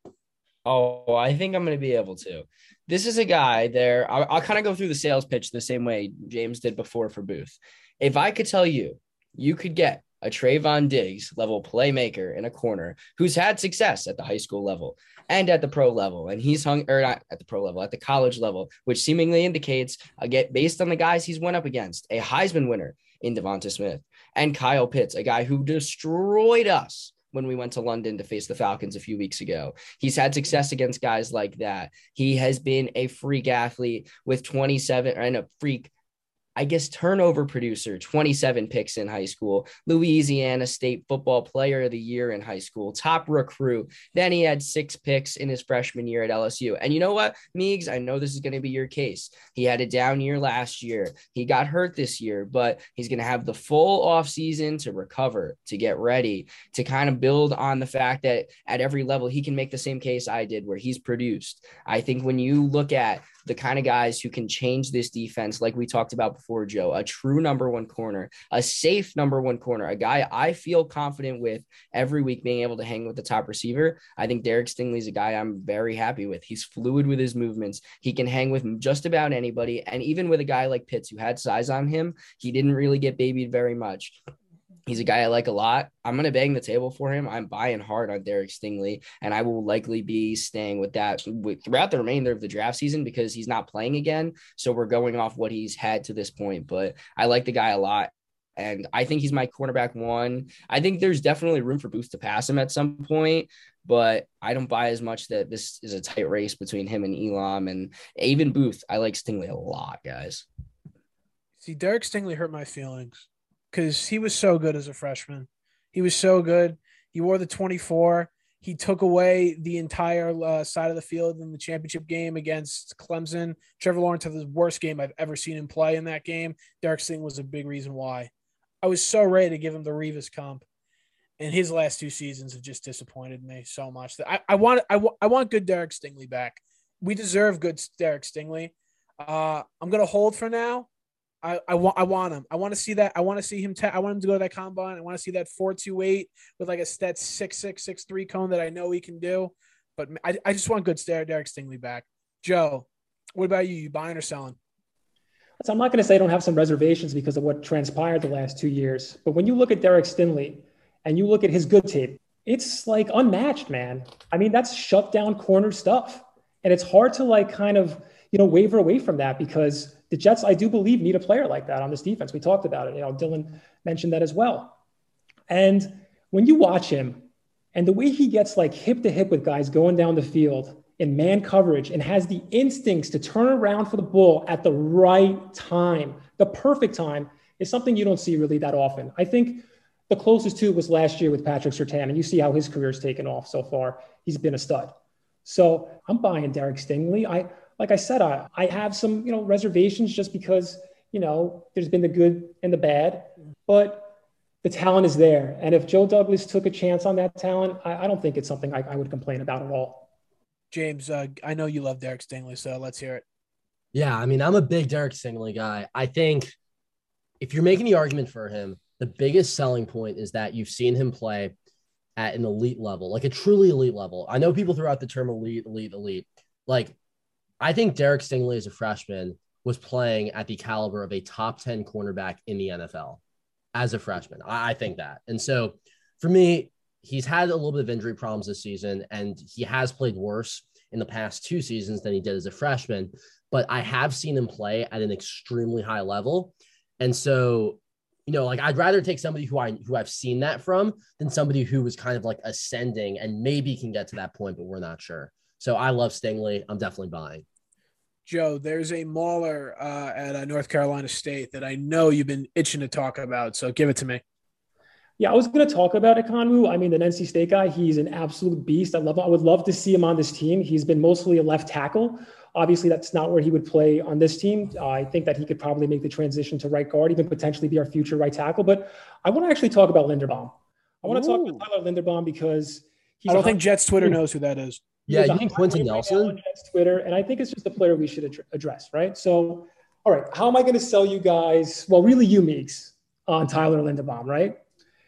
Oh, I think I'm going to be able to. This is a guy there. I'll kind of go through the sales pitch the same way James did before for Booth. If I could tell you, you could get a Trayvon Diggs level playmaker in a corner who's had success at the high school level and at the pro level. And he's not at the pro level, at the college level, which seemingly indicates, again, based on the guys he's went up against, a Heisman winner in Devonta Smith and Kyle Pitts, a guy who destroyed us when we went to London to face the Falcons a few weeks ago. He's had success against guys like that. He has been a freak athlete with 27 and a freak, turnover producer, 27 picks in high school, Louisiana State Football Player of the Year in high school, top recruit. Then he had 6 picks in his freshman year at LSU. And you know what, Meigs, I know this is going to be your case. He had a down year last year. He got hurt this year, but he's going to have the full offseason to recover, to get ready, to kind of build on the fact that at every level, he can make the same case I did where he's produced. I think when you look at the kind of guys who can change this defense, like we talked about before, Joe, a true number one corner, a safe number one corner, a guy I feel confident with every week being able to hang with the top receiver. I think Derek Stingley is a guy I'm very happy with. He's fluid with his movements. He can hang with just about anybody. And even with a guy like Pitts who had size on him, he didn't really get babied very much. He's a guy I like a lot. I'm going to bang the table for him. I'm buying hard on Derek Stingley, and I will likely be staying with that throughout the remainder of the draft season because he's not playing again. So we're going off what he's had to this point, but I like the guy a lot. And I think he's my cornerback one. I think there's definitely room for Booth to pass him at some point, but I don't buy as much that this is a tight race between him and Elam and even Booth. I like Stingley a lot, guys. See, Derek Stingley hurt my feelings because he was so good as a freshman. He was so good. He wore the 24. He took away the entire side of the field in the championship game against Clemson. Trevor Lawrence had the worst game I've ever seen him play in that game. Derek Stingley was a big reason why. I was so ready to give him the Revis comp, and his last 2 seasons have just disappointed me so much. That I want good Derek Stingley back. We deserve good Derek Stingley. I'm gonna hold for now. I want him. I want to see that. I want to see him. I want him to go to that combine. I want to see that 4.28 with like that 6'6", 6'3" cone that I know he can do. But I just want good Derek Stingley back. Joe, what about you? You buying or selling? So I'm not going to say I don't have some reservations because of what transpired the last 2 years. But when you look at Derek Stingley and you look at his good tape, it's like unmatched, man. I mean, that's shut down corner stuff. And it's hard to like kind of, waver away from that because the Jets, I do believe, need a player like that on this defense. We talked about it. Dylan mentioned that as well. And when you watch him and the way he gets like hip to hip with guys going down the field in man coverage and has the instincts to turn around for the ball at the right time, the perfect time, is something you don't see really that often. I think the closest to it was last year with Patrick Surtain, and you see how his career's taken off so far. He's been a stud. So I'm buying Derek Stingley. Like I said, I have some, reservations just because, there's been the good and the bad, but the talent is there. And if Joe Douglas took a chance on that talent, I don't think it's something I would complain about at all. James, I know you love Derek Stingley, so let's hear it. Yeah, I mean, I'm a big Derek Stingley guy. I think if you're making the argument for him, the biggest selling point is that you've seen him play at an elite level, like a truly elite level. I know people throw out the term elite. Like, I think Derek Stingley as a freshman was playing at the caliber of a top 10 cornerback in the NFL as a freshman. I think that. And so for me, he's had a little bit of injury problems this season, and he has played worse in the past 2 seasons than he did as a freshman, but I have seen him play at an extremely high level. And so, I'd rather take somebody who I've seen that from than somebody who was kind of like ascending and maybe can get to that point, but we're not sure. So I love Stingley. I'm definitely buying. Joe, there's a mauler at North Carolina State that I know you've been itching to talk about, so give it to me. Yeah, I was going to talk about Ekonwu. I mean, the NC State guy, he's an absolute beast. I love him. I would love to see him on this team. He's been mostly a left tackle. Obviously, that's not where he would play on this team. I think that he could probably make the transition to right guard, even potentially be our future right tackle. But I want to actually talk about Linderbaum. I want to talk about Tyler Linderbaum because I don't think Jets Twitter knows who that is. Yeah, you think Quentin Nelson? Jets Twitter, and I think it's just a player we should address, right? So, all right, how am I going to sell you guys? Well, really, you Meeks on Tyler Linderbaum, right?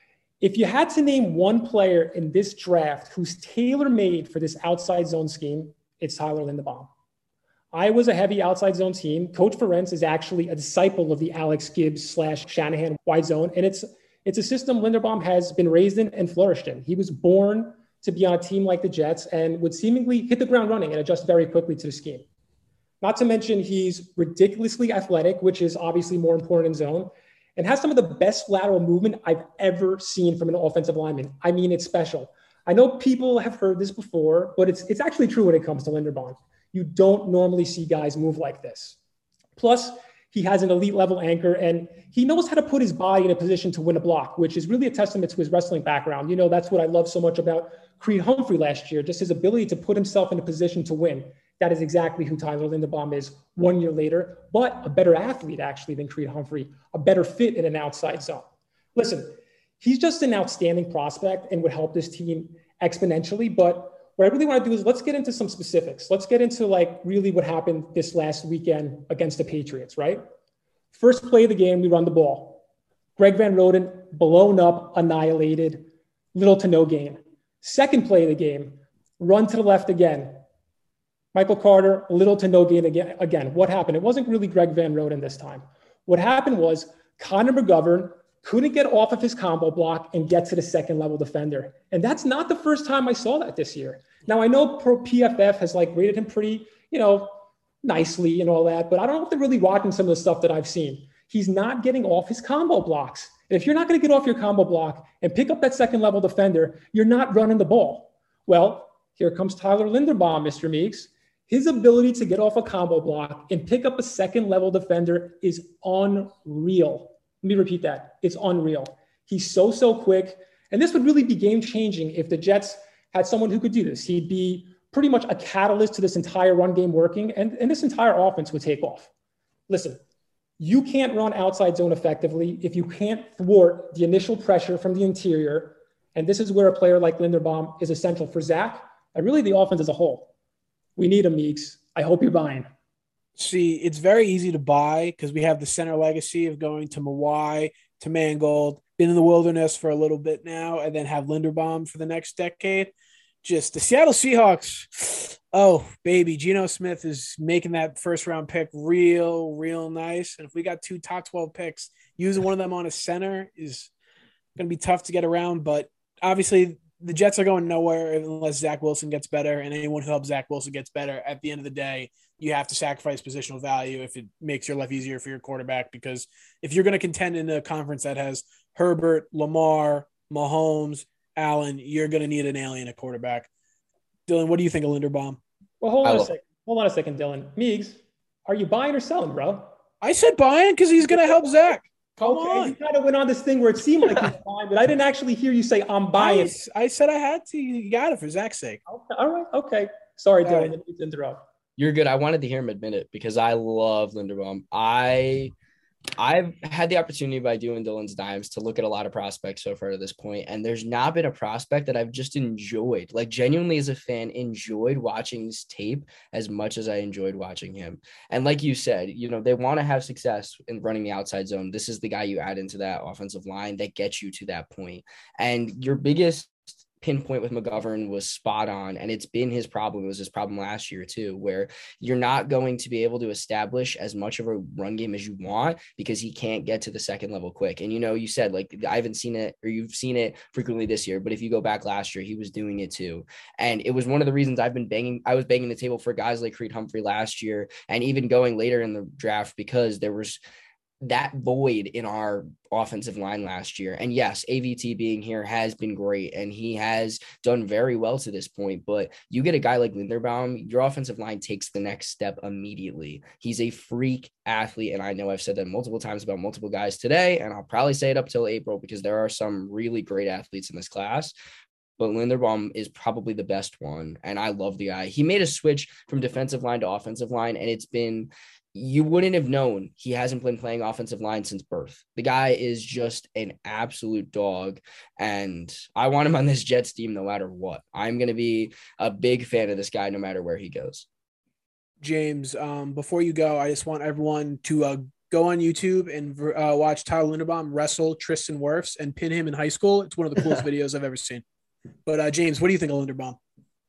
If you had to name one player in this draft who's tailor-made for this outside zone scheme, it's Tyler Linderbaum. Iowa's a heavy outside zone team. Coach Ferentz is actually a disciple of the Alex Gibbs / Shanahan wide zone, and it's a system Linderbaum has been raised in and flourished in. He was born to be on a team like the Jets and would seemingly hit the ground running and adjust very quickly to the scheme. Not to mention he's ridiculously athletic, which is obviously more important in zone, and has some of the best lateral movement I've ever seen from an offensive lineman. I mean, it's special. I know people have heard this before, but it's actually true when it comes to Linderbaum. You don't normally see guys move like this. Plus, he has an elite level anchor, and he knows how to put his body in a position to win a block, which is really a testament to his wrestling background. That's what I love so much about Creed Humphrey last year, just his ability to put himself in a position to win. That is exactly who Tyler Linderbaum is 1 year later, but a better athlete actually than Creed Humphrey, a better fit in an outside zone. Listen, he's just an outstanding prospect and would help this team exponentially, but what I really want to do is let's get into some specifics. Let's get into like really what happened this last weekend against the Patriots, right? First play of the game, we run the ball. Greg Van Roten, blown up, annihilated, little to no gain. Second play of the game, run to the left again. Michael Carter, little to no gain again. What happened? It wasn't really Greg Van Roten this time. What happened was Connor McGovern couldn't get off of his combo block and get to the second level defender. And that's not the first time I saw that this year. Now, I know Pro PFF has like rated him pretty, nicely and all that, but I don't know if they're really watching some of the stuff that I've seen. He's not getting off his combo blocks. And if you're not going to get off your combo block and pick up that second level defender, you're not running the ball. Well, here comes Tyler Linderbaum, Mr. Meeks. His ability to get off a combo block and pick up a second level defender is unreal. Let me repeat that. It's unreal. He's so quick. And this would really be game changing if the Jets had someone who could do this. He'd be pretty much a catalyst to this entire run game working, and this entire offense would take off. Listen, you can't run outside zone effectively if you can't thwart the initial pressure from the interior. And this is where a player like Linderbaum is essential for Zach and really the offense as a whole. We need him, Meeks. I hope you're buying. See, it's very easy to buy because we have the center legacy of going to Mawai, to Mangold, been in the wilderness for a little bit now, and then have Linderbaum for the next decade. Just the Seattle Seahawks. Oh, baby. Geno Smith is making that first round pick real nice. And if we got 2 top 12 picks, using one of them on a center is going to be tough to get around. But obviously, the Jets are going nowhere unless Zach Wilson gets better, and anyone who helps Zach Wilson gets better. At the end of the day, you have to sacrifice positional value if it makes your life easier for your quarterback, because if you're going to contend in a conference that has Herbert, Lamar, Mahomes, Allen, you're going to need an alien at quarterback. Dylan, what do you think of Linderbaum? Well, hold on a second, Dylan. Meeks, are you buying or selling, bro? I said buying because he's going to help Zach. Come on. You kind of went on this thing where it seemed like he's buying, but I didn't actually hear you say I'm buying. I said I had to. You got it for Zach's sake. Okay. All right. Okay. Sorry, Dylan. I didn't mean to interrupt. You're good. I wanted to hear him admit it because I love Linderbaum. I've had the opportunity by doing Dylan's Dimes to look at a lot of prospects so far to this point, and there's not been a prospect that I've just enjoyed, like genuinely as a fan, enjoyed watching this tape as much as I enjoyed watching him. And like you said, they want to have success in running the outside zone. This is the guy you add into that offensive line that gets you to that point. And your biggest pinpoint with McGovern was spot on, and it's been his problem. It was his problem last year too, where you're not going to be able to establish as much of a run game as you want because he can't get to the second level quick. And you said like I haven't seen it, or you've seen it frequently this year, but if you go back last year, he was doing it too. And it was one of the reasons I was banging the table for guys like Creed Humphrey last year, and even going later in the draft, because there was that void in our offensive line last year. And yes, AVT being here has been great, and he has done very well to this point. But you get a guy like Linderbaum, your offensive line takes the next step immediately. He's a freak athlete. And I know I've said that multiple times about multiple guys today, and I'll probably say it up till April because there are some really great athletes in this class. But Linderbaum is probably the best one. And I love the guy. He made a switch from defensive line to offensive line, and it's been, you wouldn't have known he hasn't been playing offensive line since birth. The guy is just an absolute dog, and I want him on this Jets team no matter what. I'm going to be a big fan of this guy no matter where he goes. James, before you go, I just want everyone to go on YouTube and watch Tyler Linderbaum wrestle Tristan Wirfs and pin him in high school. It's one of the coolest videos I've ever seen. But James, what do you think of Linderbaum?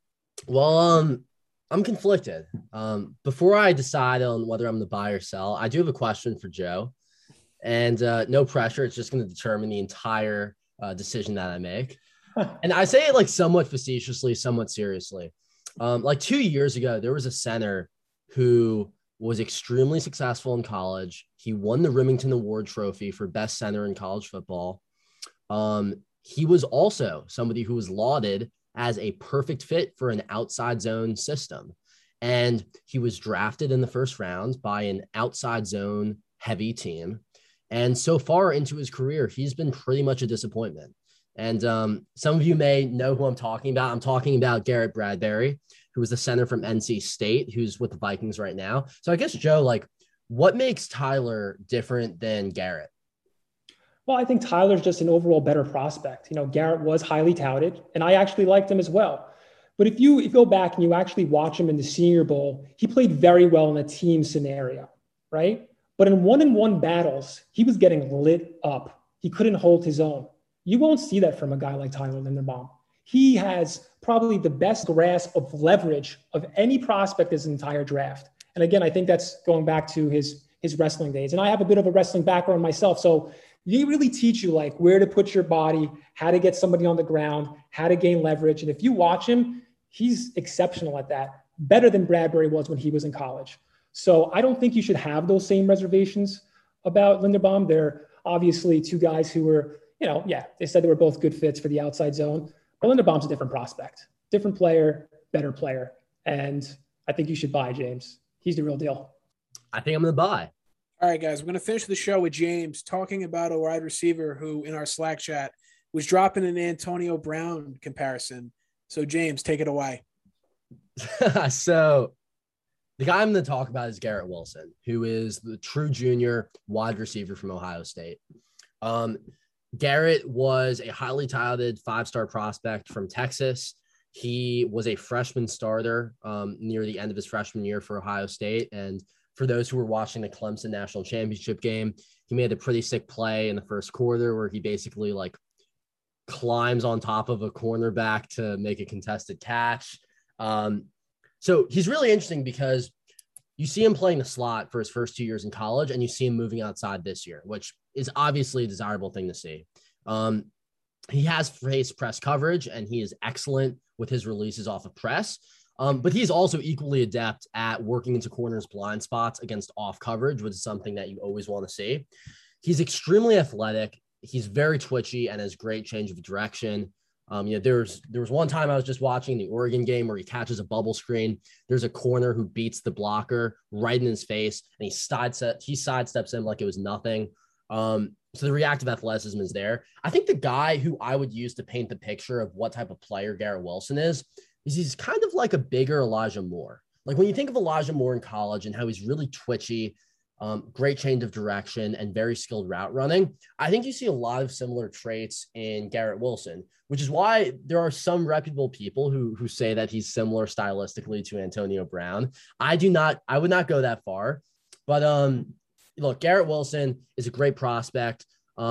Well, I'm conflicted. Before I decide on whether I'm the buy or sell, I do have a question for Joe, and no pressure. It's just going to determine the entire decision that I make. And I say it like somewhat facetiously, somewhat seriously. Like 2 years ago, there was a center who was extremely successful in college. He won the Remington Award trophy for best center in college football. He was also somebody who was lauded as a perfect fit for an outside zone system. And he was drafted in the first round by an outside zone heavy team. And so far into his career, he's been pretty much a disappointment. And some of you may know who I'm talking about. I'm talking about Garrett Bradbury, who was the center from NC State, who's with the Vikings right now. So I guess, Joe, like, what makes Tyler different than Garrett? Well, I think Tyler's just an overall better prospect. Garrett was highly touted, and I actually liked him as well. But if you go back and you actually watch him in the Senior Bowl, he played very well in a team scenario, right? But in one-on-one battles, he was getting lit up. He couldn't hold his own. You won't see that from a guy like Tyler Linderbaum. He has probably the best grasp of leverage of any prospect this entire draft. And again, I think that's going back to his wrestling days. And I have a bit of a wrestling background myself. So they really teach you like where to put your body, how to get somebody on the ground, how to gain leverage. And if you watch him, he's exceptional at that, better than Bradbury was when he was in college. So I don't think you should have those same reservations about Linderbaum. They're obviously two guys who were, they said they were both good fits for the outside zone. But Linderbaum's a different prospect, different player, better player. And I think you should buy James. He's the real deal. I think I'm going to buy. All right, guys, we're going to finish the show with James talking about a wide receiver who in our Slack chat was dropping an Antonio Brown comparison. So James, take it away. So the guy I'm going to talk about is Garrett Wilson, who is the true junior wide receiver from Ohio State. Garrett was a highly touted 5-star prospect from Texas. He was a freshman starter near the end of his freshman year for Ohio State. And for those who were watching the Clemson national championship game, he made a pretty sick play in the first quarter where he basically like climbs on top of a cornerback to make a contested catch. So he's really interesting because you see him playing the slot for his first 2 years in college, and you see him moving outside this year, which is obviously a desirable thing to see. He has faced press coverage, and he is excellent with his releases off of press. But he's also equally adept at working into corners' blind spots against off coverage, which is something that you always want to see. He's extremely athletic. He's very twitchy and has great change of direction. There was one time I was just watching the Oregon game where he catches a bubble screen. There's a corner who beats the blocker right in his face, and he sidesteps him like it was nothing. So the reactive athleticism is there. I think the guy who I would use to paint the picture of what type of player Garrett Wilson is he's kind of like a bigger Elijah Moore. Like when you think of Elijah Moore in college and how he's really twitchy, great change of direction, and very skilled route running, I think you see a lot of similar traits in Garrett Wilson, which is why there are some reputable people who say that he's similar stylistically to Antonio Brown. I would not go that far, but look, Garrett Wilson is a great prospect.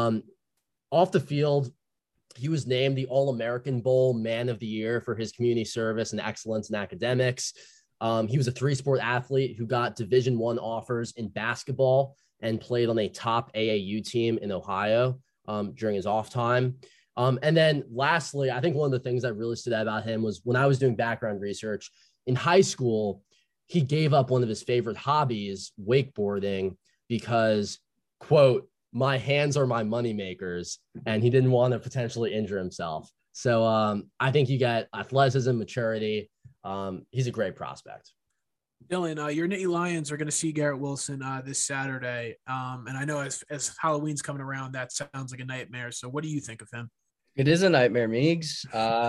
Off the field, he was named the All-American Bowl Man of the Year for his community service and excellence in academics. He was a 3-sport athlete who got Division I offers in basketball and played on a top AAU team in Ohio during his off time. And then lastly, I think one of the things that really stood out about him was when I was doing background research in high school, he gave up one of his favorite hobbies, wakeboarding, because, quote, my hands are my money makers, and he didn't want to potentially injure himself. So I think you get athleticism, maturity. He's a great prospect. Dylan, your Nittany Lions are going to see Garrett Wilson this Saturday. And I know as Halloween's coming around, that sounds like a nightmare. So what do you think of him? It is a nightmare, Meigs.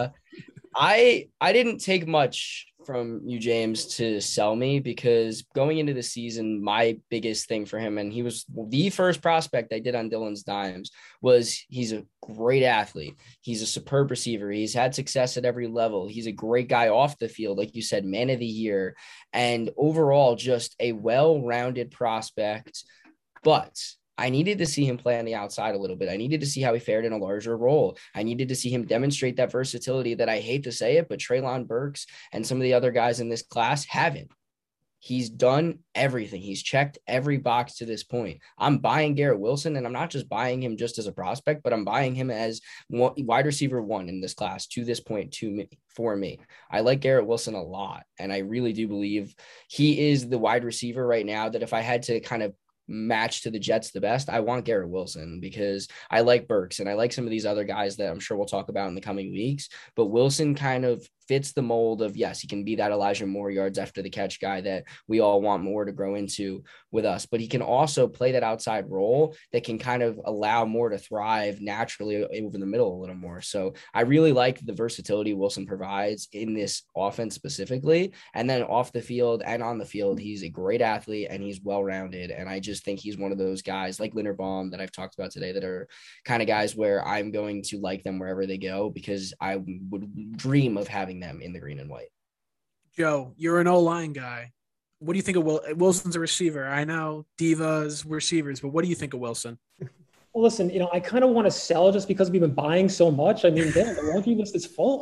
I didn't take much from you, James, to sell me, because going into the season, my biggest thing for him, and he was the first prospect I did on Dylan's Dimes, was he's a great athlete. He's a superb receiver. He's had success at every level. He's a great guy off the field, like you said, man of the year, and overall just a well-rounded prospect. But I needed to see him play on the outside a little bit. I needed to see how he fared in a larger role. I needed to see him demonstrate that versatility that, I hate to say it, but Treylon Burks and some of the other guys in this class haven't. He's done everything. He's checked every box to this point. I'm buying Garrett Wilson, and I'm not just buying him just as a prospect, but I'm buying him as wide receiver 1 in this class to this point for me. I like Garrett Wilson a lot, and I really do believe he is the wide receiver right now that if I had to kind of match to the Jets the best, I want Garrett Wilson, because I like Burks and I like some of these other guys that I'm sure we'll talk about in the coming weeks. But Wilson kind of fits the mold of, yes, he can be that Elijah Moore yards after the catch guy that we all want Moore to grow into with us. But he can also play that outside role that can kind of allow Moore to thrive naturally over the middle a little more. So I really like the versatility Wilson provides in this offense specifically. And then off the field and on the field, he's a great athlete and he's well-rounded. And I just think he's one of those guys like Linderbaum that I've talked about today that are kind of guys where I'm going to like them wherever they go, because I would dream of having wearing them in the green and white. Joe, you're an O-line guy. What do you think of Wilson's a receiver? I know Divas receivers, but what do you think of Wilson? Well, listen, I kind of want to sell just because we've been buying so much. I mean, damn, the laundry list is full.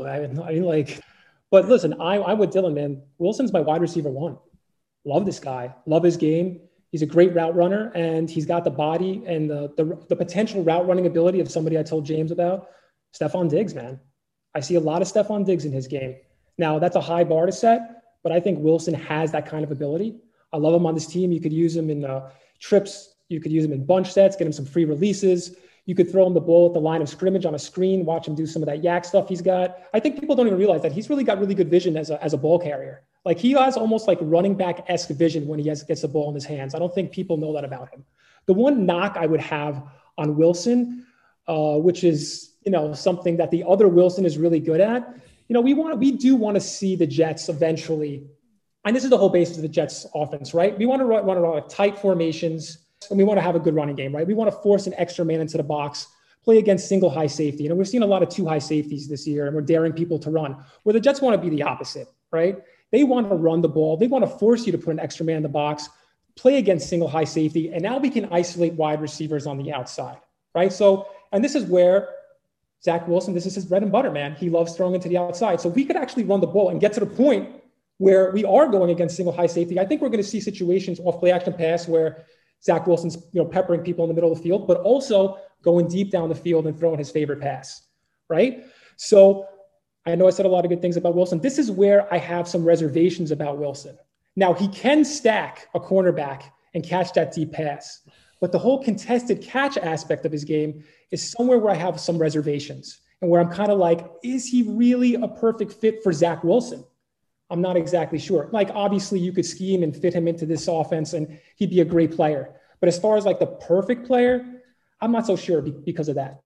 But listen, I'm with Dylan, man. Wilson's my wide receiver one. Love this guy. Love his game. He's a great route runner, and he's got the body and the potential route running ability of somebody I told James about, Stephon Diggs, man. I see a lot of Stephon Diggs in his game. Now, that's a high bar to set, but I think Wilson has that kind of ability. I love him on this team. You could use him in trips. You could use him in bunch sets, get him some free releases. You could throw him the ball at the line of scrimmage on a screen, watch him do some of that yak stuff he's got. I think people don't even realize that he's really got really good vision as a ball carrier. Like he has almost like running back-esque vision when he gets the ball in his hands. I don't think people know that about him. The one knock I would have on Wilson, which is, something that the other Wilson is really good at. We do want to see the Jets eventually, and this is the whole basis of the Jets offense, right? We want to run a lot of tight formations, and we want to have a good running game, right? We want to force an extra man into the box, play against single high safety. We've seen a lot of 2 high safeties this year, and we're daring people to run, where the Jets want to be the opposite, right? They want to run the ball. They want to force you to put an extra man in the box, play against single high safety, and now we can isolate wide receivers on the outside, right? So, and this is where Zach Wilson, this is his bread and butter, man. He loves throwing into the outside. So we could actually run the ball and get to the point where we are going against single high safety. I think we're going to see situations off play action pass where Zach Wilson's, peppering people in the middle of the field, but also going deep down the field and throwing his favorite pass, right? So I know I said a lot of good things about Wilson. This is where I have some reservations about Wilson. Now, he can stack a cornerback and catch that deep pass, but the whole contested catch aspect of his game is somewhere where I have some reservations and where I'm kind of like, is he really a perfect fit for Zach Wilson? I'm not exactly sure. Like, obviously you could scheme and fit him into this offense and he'd be a great player. But as far as like the perfect player, I'm not so sure because of that.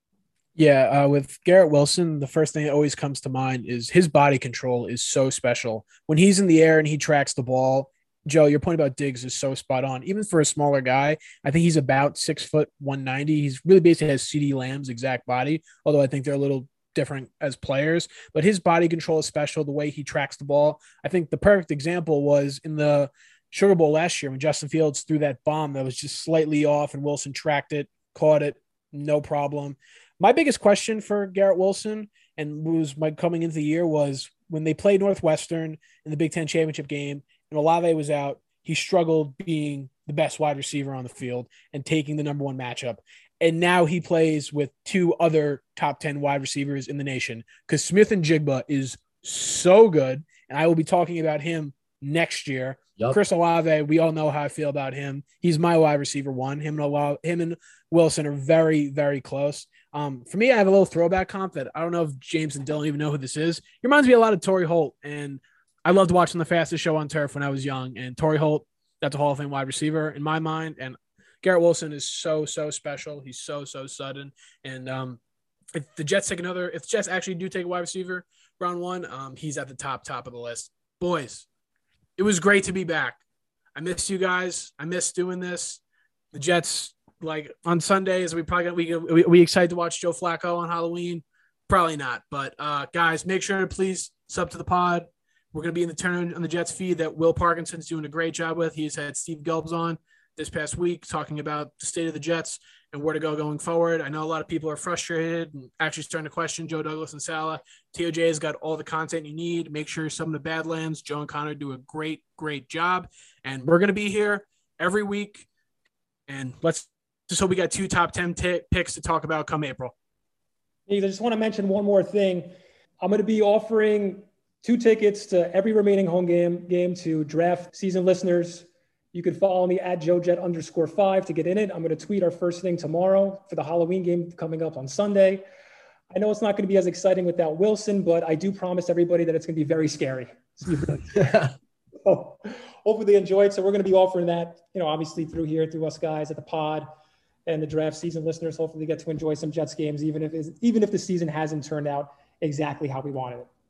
Yeah, with Garrett Wilson, the first thing that always comes to mind is his body control is so special. When he's in the air and he tracks the ball, Joe, your point about Diggs is so spot on. Even for a smaller guy, I think he's about 6 foot 190. He's really basically has CeeDee Lamb's exact body, although I think they're a little different as players. But his body control is special, the way he tracks the ball. I think the perfect example was in the Sugar Bowl last year when Justin Fields threw that bomb that was just slightly off and Wilson tracked it, caught it, no problem. My biggest question for Garrett Wilson and was my coming into the year was when they played Northwestern in the Big Ten championship game and Olave was out, he struggled being the best wide receiver on the field and taking the number 1 matchup. And now he plays with 2 other top 10 wide receivers in the nation because Smith-Njigba is so good. And I will be talking about him next year. Yep. Chris Olave, we all know how I feel about him. He's my wide receiver 1. Him and Wilson are very, very close. For me, I have a little throwback comp that I don't know if James and Dylan even know who this is. He reminds me a lot of Torrey Holt, and I loved watching The Fastest Show on Turf when I was young. And Torrey Holt, that's a Hall of Fame wide receiver in my mind. And Garrett Wilson is so special. He's so sudden. And if the Jets actually do take a wide receiver round 1, he's at the top of the list. Boys, it was great to be back. I missed you guys. I missed doing this. The Jets, like on Sundays, we excited to watch Joe Flacco on Halloween? Probably not. But guys, make sure to please sub to the pod. We're going to be in the turn on the Jets feed that Will Parkinson's doing a great job with. He's had Steve Gelbs on this past week talking about the state of the Jets and where to go going forward. I know a lot of people are frustrated and actually starting to question Joe Douglas and Salah. TOJ has got all the content you need. Make sure some of the Badlands, Joe and Connor do a great job. And we're going to be here every week. And let's just hope we got 2 top 10 picks to talk about come April. I just want to mention one more thing. I'm going to be offering 2 tickets to every remaining home game to draft season listeners. You can follow me at JoeJet_5 to get in it. I'm going to tweet our first thing tomorrow for the Halloween game coming up on Sunday. I know it's not going to be as exciting without Wilson, but I do promise everybody that it's going to be very scary. So hopefully they enjoy it. So we're going to be offering that, obviously through us guys at the pod and the draft season listeners. Hopefully get to enjoy some Jets games, even if the season hasn't turned out exactly how we wanted it.